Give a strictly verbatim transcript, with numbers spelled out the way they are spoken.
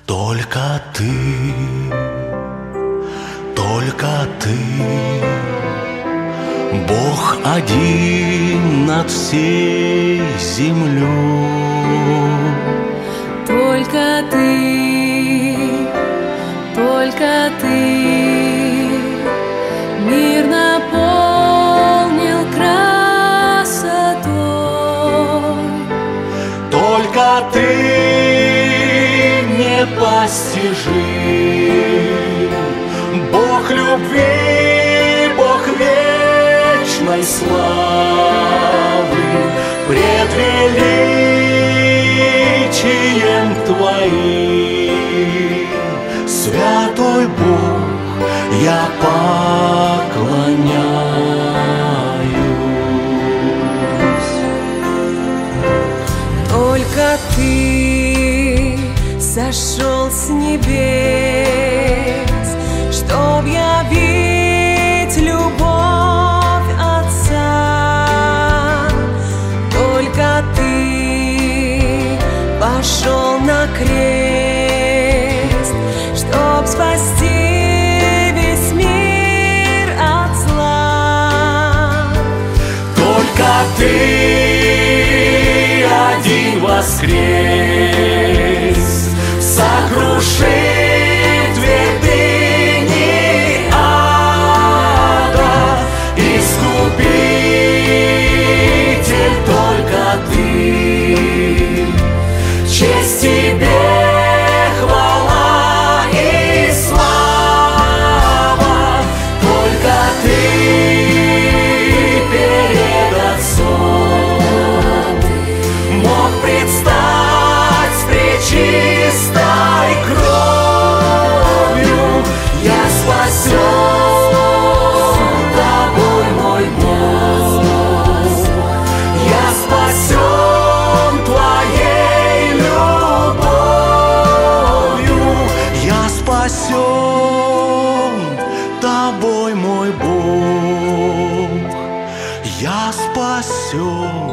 Только ты, только ты, Бог один над всей землей. Только ты, только ты, мир наполнил красотой. Только ты непостижим, Бог любви, Бог вечной славы, пред величием Твоим, святой Бог, я поклоняюсь. Только ты сошел с небес, чтоб явить любовь Отца. Только ты пошел на крест, чтоб спасти весь мир от зла. Только ты один воскрес, сокрушив твердыни ада, Искупитель только ты. Честь тебе, хвала и слава, только ты перед Отцом мог предстать с пречистой кровью. Я спасен тобой, мой Бог, я спасен твоей любовью, я спасен тобой, мой Бог, я спасен